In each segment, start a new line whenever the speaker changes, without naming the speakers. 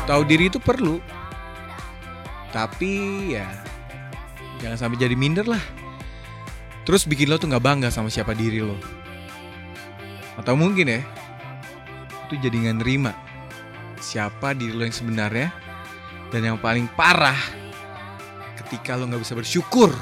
Tahu diri itu perlu. Tapi ya jangan sampai jadi minder lah. Terus bikin lo tuh gak bangga sama siapa diri lo. Atau mungkin ya, itu jadi gak nerima siapa diri lo yang sebenarnya. Dan yang paling parah, ketika lo gak bisa bersyukur.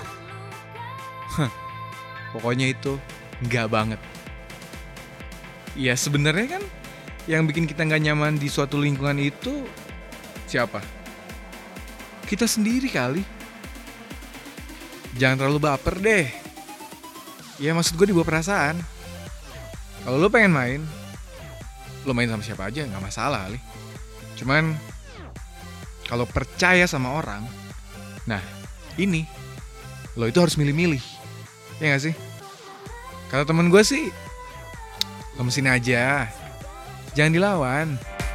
Pokoknya itu gak banget. Ya sebenarnya kan yang bikin kita gak nyaman di suatu lingkungan itu siapa? Kita sendiri kali. Jangan terlalu baper deh. Ya maksud gue dibawa perasaan. Kalau lo pengen main, lo main sama siapa aja gak masalah kali. Cuman kalau percaya sama orang, nah ini lo itu harus milih-milih. Ya gak sih? Kata temen gue sih, lemesin aja, jangan dilawan.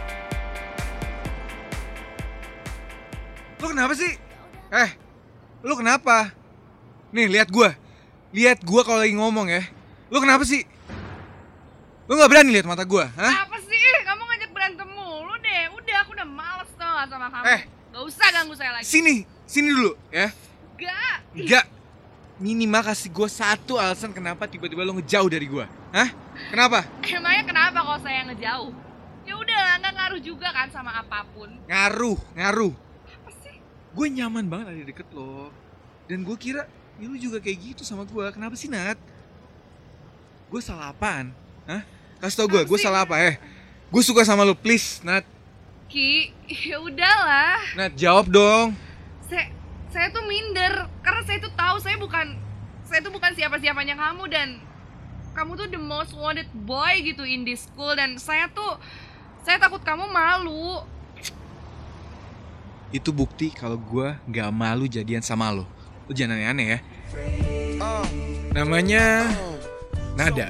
Lo kenapa sih? Lo kenapa? Nih lihat gue kalau lagi ngomong ya. Lo kenapa sih? Lo nggak berani lihat mata gue, hah?
Apa sih? Kamu ngajak berantem mulu deh. Udah, aku udah males tau gak sama kamu. Gak usah ganggu saya lagi.
Sini dulu ya.
Gak.
Minimal kasih gue satu alasan kenapa tiba-tiba lo ngejauh dari gue, hah? Kenapa?
Emangnya kenapa kalau saya ngejauh? Ya udah, nggak ngaruh juga kan sama apapun.
Ngaruh.
Apa sih?
Gue nyaman banget ada di deket lo. Dan gue kira ya lu juga kayak gitu sama gue. Kenapa sih, Nat? Gue salah apaan? Hah? Kasih tau gue salah apa? Gue suka sama lu, please, Nat.
Ki, ya udahlah.
Nat, jawab dong.
Saya tuh minder karena saya tuh tahu saya tuh bukan siapa-siapanya kamu, dan kamu tuh the most wanted boy gitu in this school, dan saya takut kamu malu.
Itu bukti kalau gue gak malu jadian sama lo. Lo jangan aneh-aneh ya. Namanya Nada.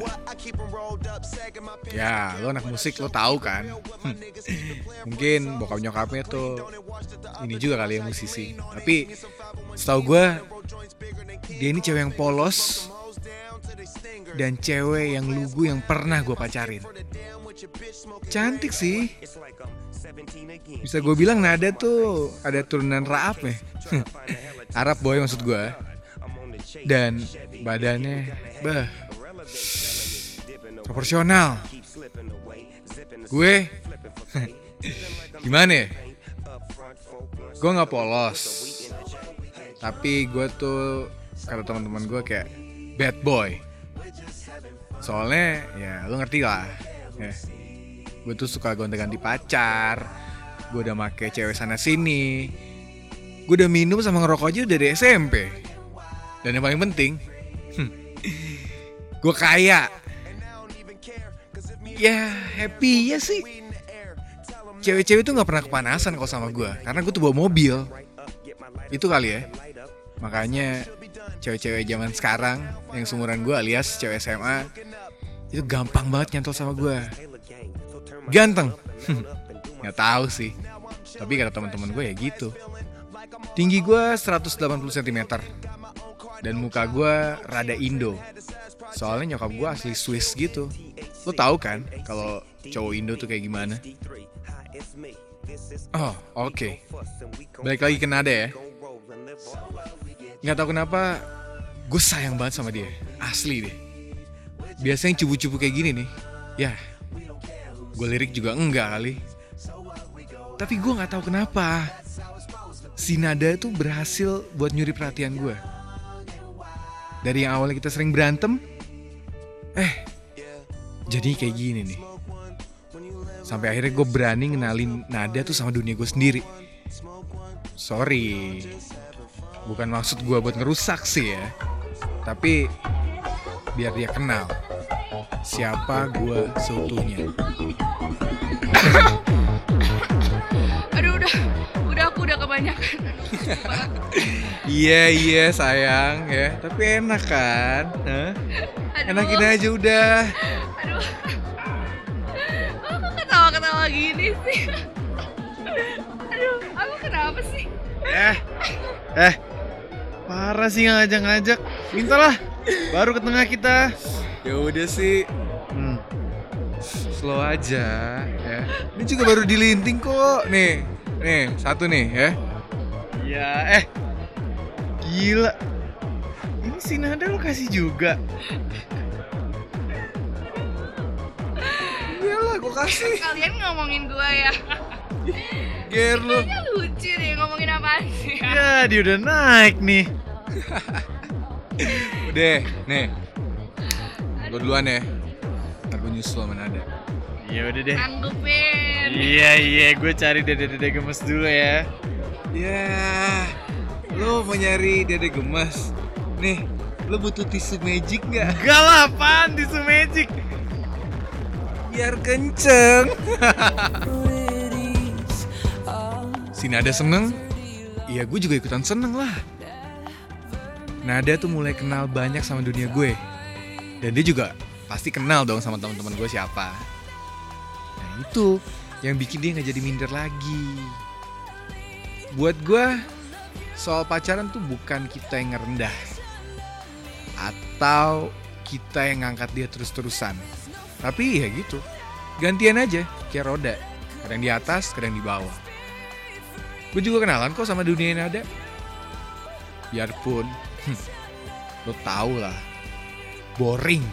Ya, lo anak musik, lo tahu kan. Mungkin bokap nyokapnya tuh ini juga kali ya musisi. Tapi setahu gue dia ini cewek yang polos dan cewek yang lugu yang pernah gue pacarin. Cantik sih. Bisa gue bilang Nada tuh ada turunan Raab ya. Arab boy maksud gue. Dan badannya proporsional. Gue gimana ya? Gue gak polos, tapi gue tuh kata teman-teman gue kayak bad boy. Soalnya ya lo ngerti lah ya. Gue tuh suka gonta-ganti pacar. Gue udah make cewek sana sini. Gue udah minum sama ngerokok aja udah dari SMP. Dan yang paling penting gue kaya. Ya happy ya sih. Cewek-cewek tuh gak pernah kepanasan kalau sama gue, karena gue tuh bawa mobil. Itu kali ya. Makanya cewek-cewek zaman sekarang yang seumuran gue alias cewek SMA itu gampang banget nyantol sama gue. Ganteng. Gak tahu sih. Tapi kata teman-teman gue ya gitu. Tinggi gue 180 cm. Dan muka gue rada Indo. Soalnya nyokap gue asli Swiss gitu. Lo tahu kan kalau cowok Indo tuh kayak gimana? Oh, oke. Balik lagi ke Nada ya. Nggak tahu kenapa gue sayang banget sama dia. Asli deh. Biasanya cupu-cupu kayak gini nih, ya gue lirik juga enggak kali. Tapi gue nggak tahu kenapa si Nada tuh berhasil buat nyuri perhatian gue. Dari yang awalnya kita sering berantem, jadi kayak gini nih. Sampai akhirnya gue berani ngenalin Nada tuh sama dunia gue sendiri. Sorry, bukan maksud gue buat ngerusak sih ya. Tapi biar dia kenal siapa gue seutuhnya.
Aduh, udah aku udah kebanyakan.
Iya sayang ya, tapi enak kan? Enakin aja udah.
Aduh, aku ketawa-ketawa gini sih. Aduh, aku kenapa sih?
Parah sih ngajak-ngajak. Mintalah, baru ke tengah kita. Ya udah sih. Slow aja ya. Ini juga baru dilinting kok. Nih, Nih, satu nih ya.
Ya, gila. Ini si Nada lo kasih juga.
Iyalah, gue kasih.
Kalian ngomongin gue ya.
Ger lu.
Kayaknya lucu deh ngomongin apaan sih.
Ya, dia udah naik nih.
Udah, nih. Gue duluan ya. Ntar gue nyusul sama Nada.
Ya udah deh.
Tanggupin.
Iya, gue cari dede-dede gemes dulu ya.
Ya, lo mau nyari dede gemes? Nih, lo butuh tisu magic nggak?
Enggak lah, apaan tisu magic?
Biar kenceng. Si Nada seneng, iya gue juga ikutan seneng lah. Nada tuh mulai kenal banyak sama dunia gue. Dan dia juga pasti kenal dong sama teman-teman gue siapa. Nah itu yang bikin dia gak jadi minder lagi. Buat gue, soal pacaran tuh bukan kita yang ngerendah. Atau kita yang ngangkat dia terus-terusan. Tapi ya gitu, gantian aja kayak roda. Kadang di atas, kadang di bawah. Gue juga kenalan kok sama dunia Nada. Biarpun, lo tau lah, boring.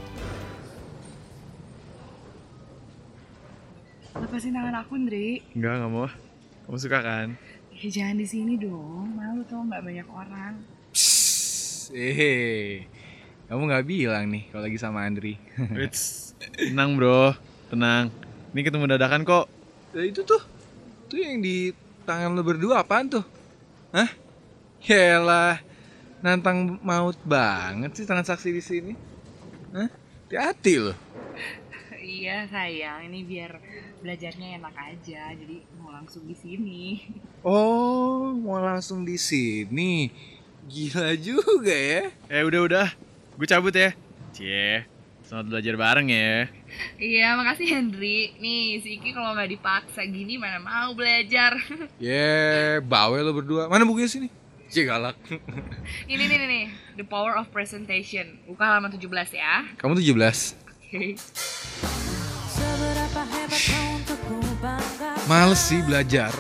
Lepasin tangan aku, Ndri.
Enggak mau. Kamu suka kan?
Ya, jangan di sini dong. Malu tau nggak banyak orang.
Psst, kamu nggak bilang nih kalau lagi sama Andri.
Wits, tenang bro, tenang. Ini ketemu dadakan kok.
Ya itu tuh yang di tangan lo berdua apaan tuh? Hah? Yalah, nantang maut banget sih transaksi di sini. Hah? Hati-hati lo.
Iya sayang, ini biar belajarnya enak aja. Jadi mau langsung di sini.
Oh, mau langsung di sini. Gila juga ya.
Udah. Gue cabut ya. Cie, selamat belajar bareng ya.
Iya, makasih Hendri. Nih, si Iki kalau nggak dipaksa gini mana mau belajar.
Bawel lo berdua. Mana bukunya sini? Cie galak.
Ini nih, The Power of Presentation. Buka halaman 17 ya.
Kamu 17.
Oke.
Males sih belajar.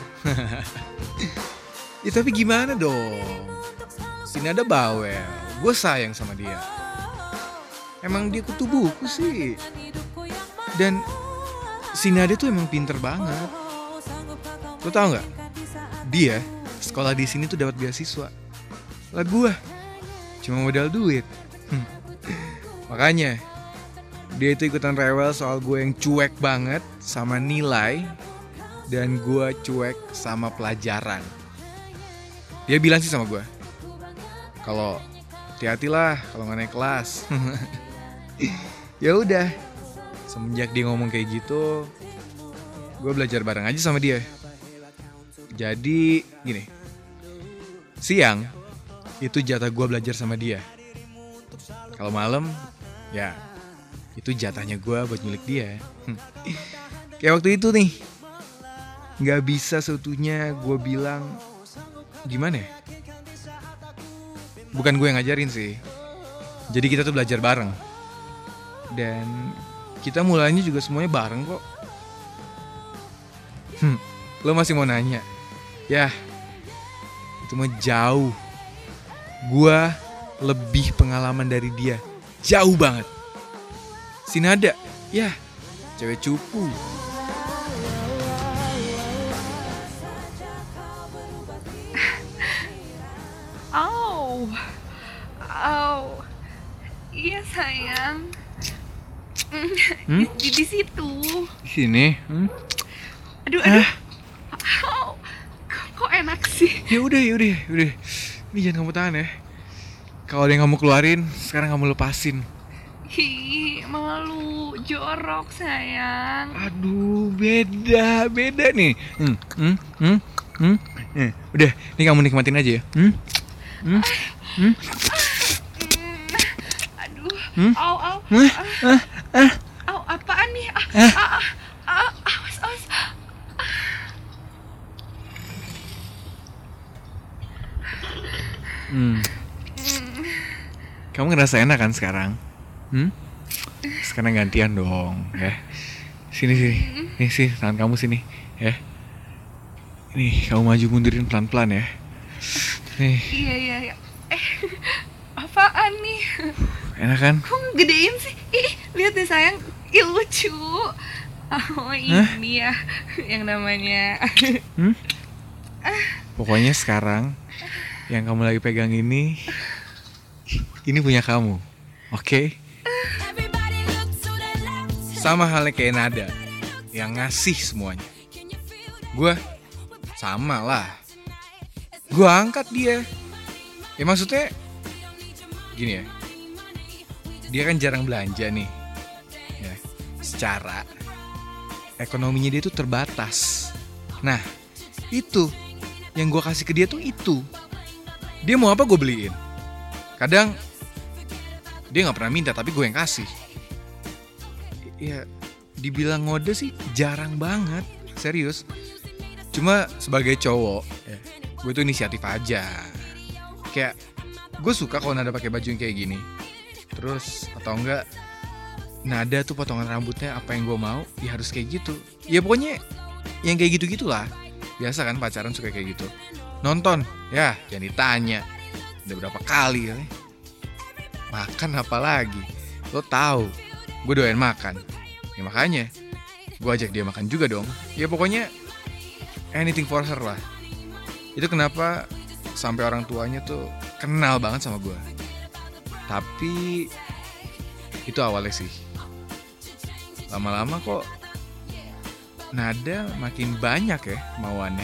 Ya tapi gimana dong? Si Nada bawel. Gue sayang sama dia. Emang dia kutu buku sih. Dan si Nada tuh emang pinter banget. Lo tau nggak? Dia sekolah di sini tuh dapat beasiswa. Lah gue cuma modal duit. Makanya dia itu ikutan rewel soal gue yang cuek banget sama nilai dan gue cuek sama pelajaran. Dia bilang sih sama gue, kalau hati-hatilah kalau nggak naik kelas. Ya udah, semenjak dia ngomong kayak gitu, gue belajar bareng aja sama dia. Jadi gini, siang itu jatah gue belajar sama dia. Kalau malam, ya itu jatahnya gue buat nyulik dia. Kayak waktu itu nih, nggak bisa seutuhnya gue bilang gimana ya? Bukan gue yang ngajarin sih. Jadi kita tuh belajar bareng. Dan kita mulainya juga semuanya bareng kok. Lo masih mau nanya? Ya, itu mah jauh. Gue lebih pengalaman dari dia. Jauh banget. Si Nada, ya cewek cupu.
Iya sayang. Di situ.
Di sini.
Aduh. Kok enak sih?
Ya udah. Ini jangan kamu tahan ya. Kalau ada yang kamu keluarin, sekarang kamu lepasin.
Hi, malu, jorok sayang.
Aduh, beda nih. Udah, ini kamu nikmatin aja ya.
Aduh, au. Au, apaan nih? Awas.
Kamu ngerasa enak kan sekarang? Sekarang gantian dong, ya. Sini. Nih sih, tangan kamu sini, ya. Nih, kamu maju mundurin pelan-pelan ya. Nih,
Iya. Apaan nih?
enak kan?
Kok gedein sih? Ih, lihat deh sayang. Ih, lucu. Oh, ini ya yang namanya.
Pokoknya sekarang yang kamu lagi pegang ini punya kamu. Oke? Sama halnya kayak Nada yang ngasih semuanya. Gue sama lah. Gue angkat dia. Ya maksudnya gini ya. Dia kan jarang belanja nih. Ya, secara ekonominya dia tuh terbatas. Nah, itu yang gue kasih ke dia tuh itu. Dia mau apa gue beliin. Kadang dia gak pernah minta tapi gue yang kasih. Ya dibilang ngode sih jarang banget. Serius. Cuma sebagai cowok ya, gue tuh inisiatif aja. Kayak gue suka kalau Nada pakai baju yang kayak gini. Terus atau enggak Nada tuh potongan rambutnya apa yang gue mau, ya harus kayak gitu. Ya pokoknya yang kayak gitu-gitulah. Biasa kan pacaran suka kayak gitu. Nonton, ya jangan ditanya. Udah berapa kali kali. Makan apa lagi? Lo tahu, gue doyan makan. Ya makanya gue ajak dia makan juga dong. Ya pokoknya anything for her lah. Itu kenapa sampai orang tuanya tuh kenal banget sama gue. Tapi itu awalnya sih. Lama-lama kok Nada makin banyak ya mauannya.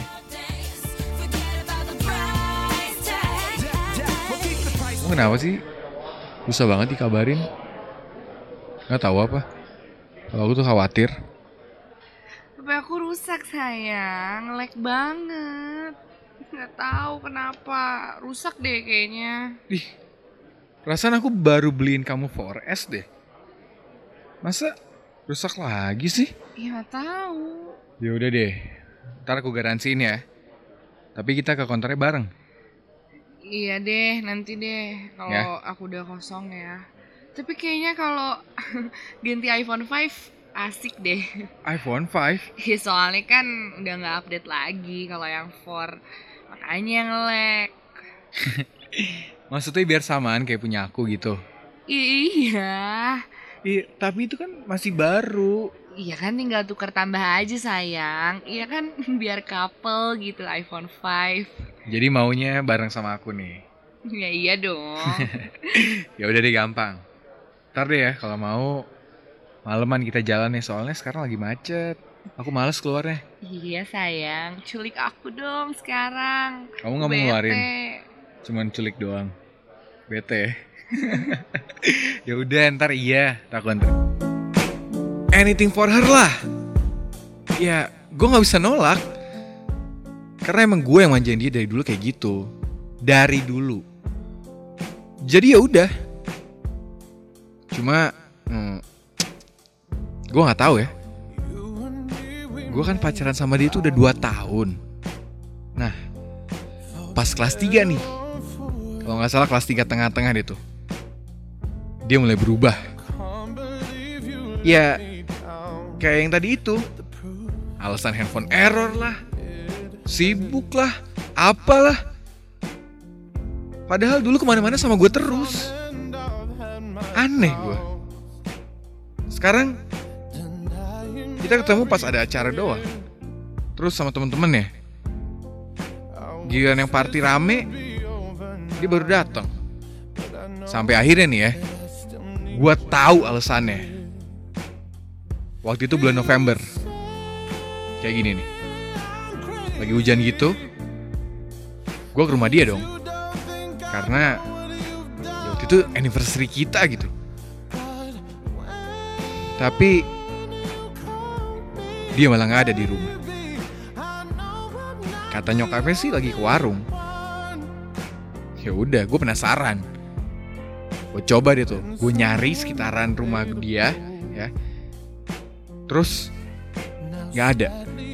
Kenapa sih? Susah banget dikabarin. Gak tahu apa. Kalau aku tuh khawatir.
HP aku rusak sayang, lag banget. Nggak tahu kenapa, rusak deh kayaknya.
Ih, perasaan aku baru beliin kamu 4S deh. Masa rusak lagi sih?
Ya nggak tahu.
Ya udah deh, ntar aku garansiin ya. Tapi kita ke konternya bareng.
Iya deh, nanti deh kalau
Ya.
aku udah kosong ya. Tapi kayaknya kalau ganti iPhone 5 asik deh.
iPhone 5?
Ya soalnya kan udah nggak update lagi kalau yang 4. Makanya nge-lag.
Maksudnya biar samaan kayak punya aku gitu.
Iya.
Iya, tapi itu kan masih baru.
Iya kan tinggal tukar tambah aja sayang. Iya kan biar couple gitu iPhone 5.
Jadi maunya bareng sama aku nih.
Ya iya dong.
Ya udah deh gampang. Ntar deh ya kalau mau maleman kita jalan nih soalnya sekarang lagi macet. Aku males keluarnya.
Iya sayang, culik aku dong sekarang.
Kamu nggak mau
Bete.
ngeluarin? Cuman culik doang. Bete. Ya udah ntar iya tak anter. Anything for her lah. Ya gue nggak bisa nolak. Karena emang gue yang manjain dia dari dulu kayak gitu. Dari dulu. Jadi ya udah. Cuma gue nggak tahu ya. Gue kan pacaran sama dia itu udah 2 tahun. Nah, pas kelas 3 nih. Kalau nggak salah kelas 3 tengah-tengah deh tuh. Dia mulai berubah. Ya, kayak yang tadi itu. Alasan handphone error lah. Sibuk lah. Apalah. Padahal dulu kemana-mana sama gue terus. Aneh gue. Sekarang kita ketemu pas ada acara doang. Terus sama temen-temen ya. Giliran yang party rame, dia baru datang. Sampai akhirnya nih ya, gue tahu alasannya. Waktu itu bulan November. Kayak gini nih. Lagi hujan gitu. Gue ke rumah dia dong. Karena ya waktu itu anniversary kita gitu. Tapi dia malah gak ada di rumah. Kata nyokapnya sih lagi ke warung. Ya udah, gue penasaran. Gue coba deh tuh, gue nyari sekitaran rumah dia, ya. Terus gak ada.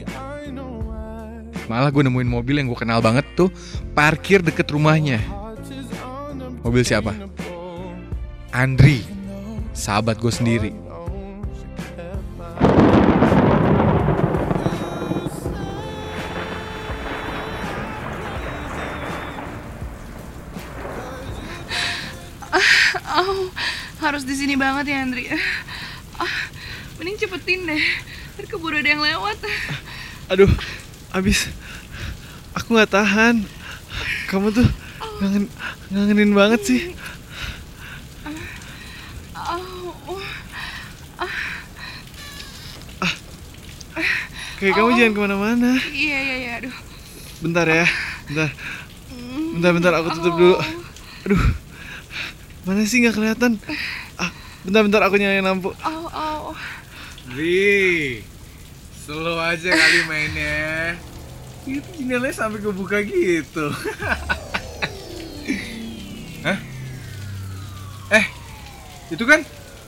Malah gue nemuin mobil yang gue kenal banget tuh, parkir deket rumahnya. Mobil siapa? Andri, sahabat gue sendiri.
Harus di sini banget ya, Andri. Mending cepetin deh. Ntar keburu ada yang lewat.
Aduh, abis. Aku nggak tahan. Kamu tuh ngangenin banget sih. Kayak kamu jangan kemana-mana.
Iya, aduh.
Bentar ya, bentar, aku tutup dulu. Aduh, mana sih nggak kelihatan? Bentar, aku nyalain lampu.
Ri, slow aja kali mainnya. Itu jendelanya sampai kebuka gitu. Hah? Itu kan?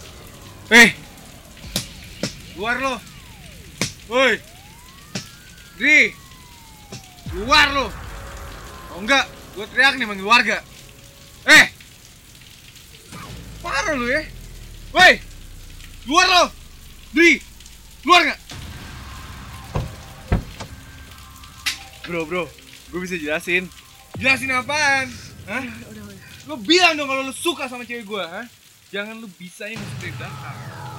Keluar lo. Woi. Ri, keluar lo. Oh enggak, gue teriak nih manggil warga. Parah lo ya. Woi, keluar lo. Ri, keluar nggak? Bro, gue bisa jelasin. Jelasin apaan? Hah? Lo bilang dong kalau lo suka sama cewek gue, hah? Jangan lo bisanya masuk dari belakang.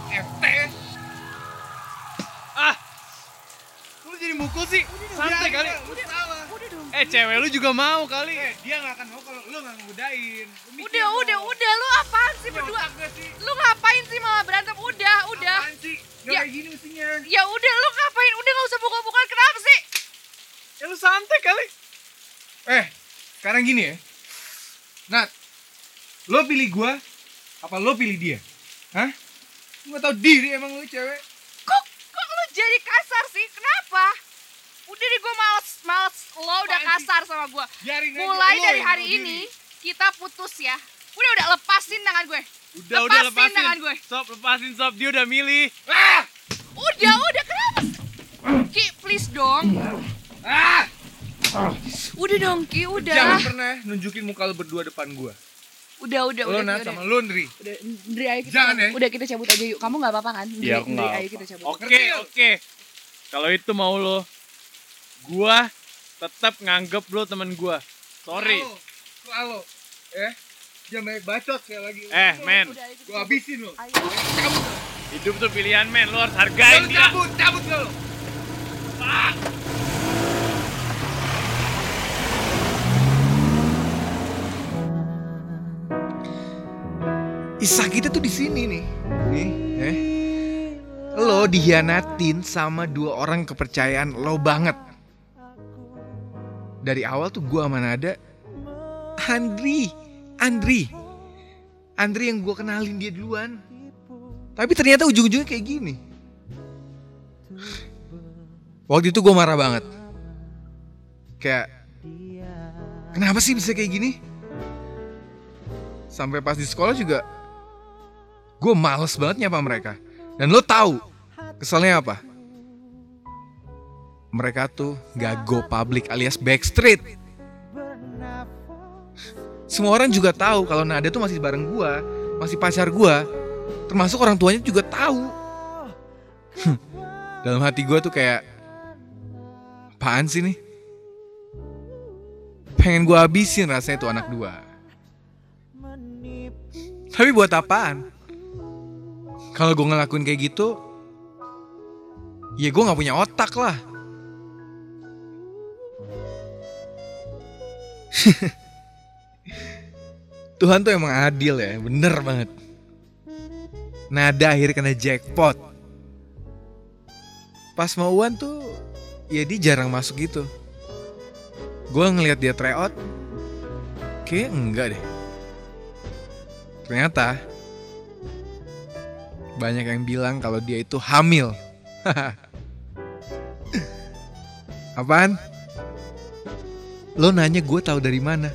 Lu jadi mukul sih? Santai kali.
Udah dong.
Cewek lu juga mau kali.
Dia nggak akan mau kalau lo nggak ngegodain.
Udah, lu apaan sih berdua? Lu ngapain sih malah berantem? Udah.
Apaan sih? Nggak
Ya.
kayak gini mestinya.
Ya udah, lu ngapain? Udah nggak usah pukul-pukul, kenapa sih?
Ya lu santai kali.
Sekarang gini ya. Nat, lo pilih gua apa lo pilih dia? Hah? Lu nggak tahu diri emang lu cewek.
Kok lu jadi kasar sih? Kenapa? Udah deh, gue males lo udah
Apaan sih?
kasar sama gue.
Biarin aja,
Mulai
lo
dari
yang
hari
tahu
ini
diri.
kita putus ya. Udah lepasin tangan gue.
Udah
Lepasin tangan gue.
Lepasin sob, dia udah milih.
Udah kenapa? Ki, please dong. Udah dong, Ki, udah.
Jangan pernah nunjukin muka lo berdua depan gua.
Udah.
Lo Nat sama lo Ndri.
Udah, Ndri, ayo kita.
Jangan ya.
Udah, kita cabut aja yuk. Kamu nggak apa-apa kan?
Iya, aku
Ndri,
nggak
ayo
apa.
kita cabut.
Oke. Kalau itu mau lo, gua tetap nganggep lo temen gua. Sorry.
Halo. Jangan banyak bacot sekali lagi.
Men.
Udah, ayo kita
Gua
cabut.
habisin lo.
Ayo.
Hidup tuh pilihan, men. Lo harus hargain dia.
Cabut lo. Isah kita tuh di sini nih. Lo dihianatin sama dua orang kepercayaan lo banget. Dari awal tuh gua sama Nada Andri yang gua kenalin dia duluan. Tapi ternyata ujung-ujungnya kayak gini. Waktu itu gua marah banget. Kayak, kenapa sih bisa kayak gini? Sampai pas di sekolah juga gue males banget nyapa mereka. Dan lo tahu keselnya apa? Mereka tuh gak go public alias backstreet. Semua orang juga tahu kalau Nada tuh masih bareng gue, masih pacar gue. Termasuk orang tuanya juga tahu. Dalam hati gue tuh kayak, apaan sih nih? Pengen gue habisin rasanya tuh anak dua. Tapi buat apaan? Kalau gue ngelakuin kayak gitu, ya gue gak punya otak lah. Tuhan tuh emang adil ya, bener banget. Nada akhirnya kena jackpot. Pas mau uan tuh, ya dia jarang masuk gitu. Gue ngeliat dia tryout, kayaknya enggak deh. Ternyata banyak yang bilang kalau dia itu hamil. Apaan? Lo nanya gue tahu dari mana?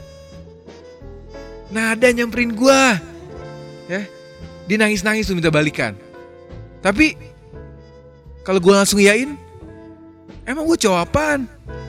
Nada nyamperin gue. Ya, dia nangis-nangis tuh minta balikan. Tapi kalau gue langsung iyain, emang gue cowok apaan?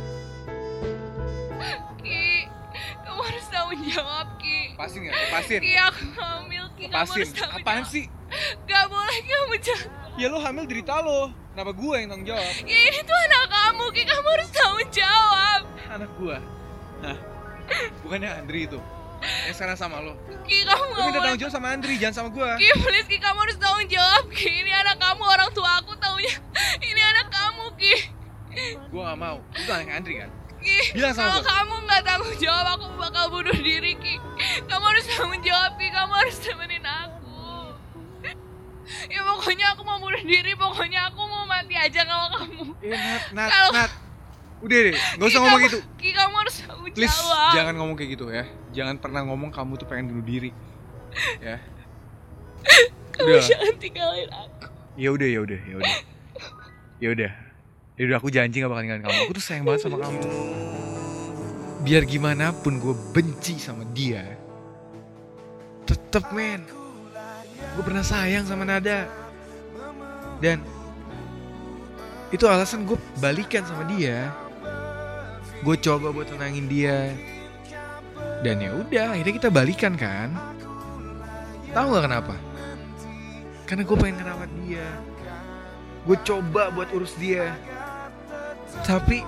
Ki, kamu harus tanggung jawab, Ki.
Lepasin gak? Lepasin.
Ki, aku hamil, Ki. Kamu
Lepasin.
harus tanggung
Apaan
jawab.
sih?
Gak boleh kamu jangan.
Ya lo hamil derita lo. Kenapa gue yang tanggung jawab?
Ya ini tuh anak kamu, Ki. Kamu harus tanggung jawab.
Anak gue. Hah? Bukannya Andri itu. yang sekarang sama lo.
Ki, kamu
Lo
nggak
minta
boleh.
tanggung jawab sama Andri, jangan sama gue.
Ki, please Ki, kamu harus tanggung jawab Ki. Ini anak kamu, orang tua aku taunya. Ini anak kamu Ki.
Gue gak mau. Itu anaknya Andri kan?
Ki,
Bilang sama
kalau
gua.
kamu nggak tanggung jawab, aku bakal bunuh diri Ki. Kamu harus tanggung jawab Ki, kamu harus temenin aku. Ya pokoknya aku mau bunuh diri, pokoknya aku mau mati aja kalau kamu. Kalau-
Nat. Udah deh, gak usah
Ki,
ngomong
kamu-
gitu.
Ki, kamu harus tanggung
Please,
jawab.
jangan ngomong kayak gitu ya. Jangan pernah ngomong kamu tuh pengen bunuh diri. Ya.
Kamu
Udah.
jangan tinggalin aku.
Ya udah. Ya udah, aku janji gak bakal ninggalin kamu. Aku tuh sayang banget sama kamu. Biar gimana pun gue benci sama dia, tetep men, gue pernah sayang sama Nada. Dan itu alasan gue balikan sama dia. Gue coba buat tenangin dia. Dan ya udah, akhirnya kita balikan kan. Tahu nggak kenapa? Karena gue pengen ngerawat dia. Gue coba buat urus dia. Tapi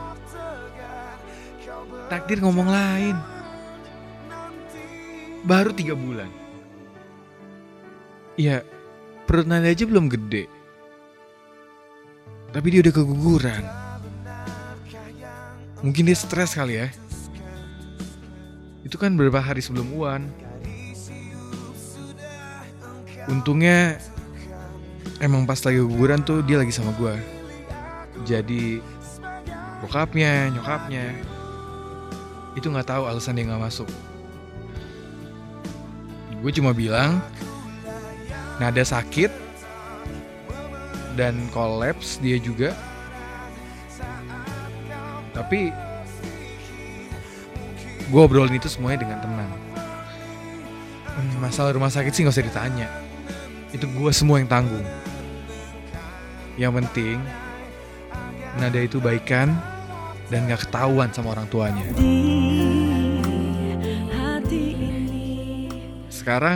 takdir ngomong lain. Baru 3 bulan. Ya, perut Nada aja belum gede. Tapi dia udah keguguran. Mungkin dia stres kali ya. Itu kan beberapa hari sebelum UAN. Untungnya emang pas lagi keguguran tuh dia lagi sama gue. Jadi bokapnya, nyokapnya itu nggak tahu alasan dia nggak masuk. Gue cuma bilang Nada sakit dan kolaps dia juga. Tapi gue obrolin itu semuanya dengan tenang. Masalah rumah sakit sih gak usah ditanya. Itu gue semua yang tanggung. Yang penting Nada itu baikan dan gak ketahuan sama orang tuanya. Sekarang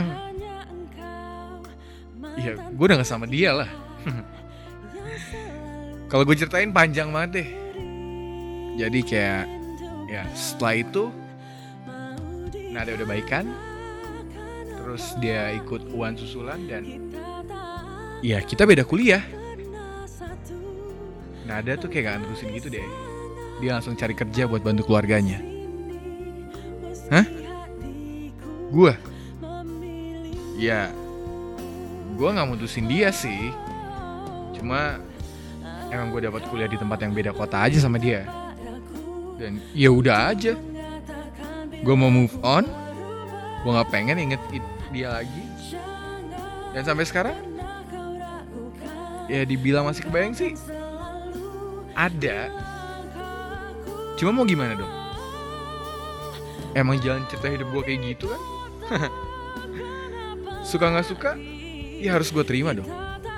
ya gue udah gak sama dia lah. Kalau gue ceritain panjang banget deh. Jadi kayak ya setelah itu Nada udah baikan. Terus dia ikut UAN susulan dan ya kita beda kuliah. Nada tuh kayak gak nerusin gitu deh. Dia langsung cari kerja buat bantu keluarganya. Hah? Gua? Ya gua gak mutusin dia sih. Cuma emang gue dapat kuliah di tempat yang beda kota aja sama dia. Dan ya udah aja. Gue mau move on. Gue gak pengen inget dia lagi. Dan sampai sekarang ya dibilang masih kebayang sih ada. Cuma mau gimana dong? Emang jalan cerita hidup gue kayak gitu kan? Suka gak suka ya harus gue terima dong.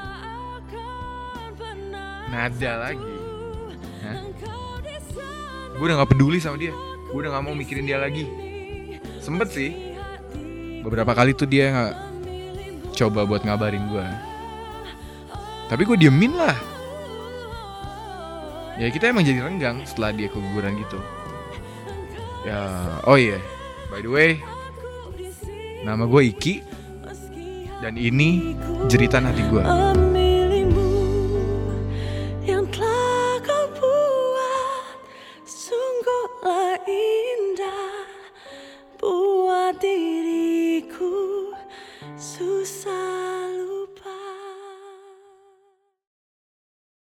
Nada lagi. Hah? Gue udah gak peduli sama dia. Gue udah gak mau mikirin dia lagi. Sempet sih beberapa kali tuh dia gak coba buat ngabarin gue. Tapi gue diemin lah. Ya kita emang jadi renggang setelah dia keguguran gitu. Ya, oh iya, by the way, nama gue Iki. Dan ini jeritan hati gue.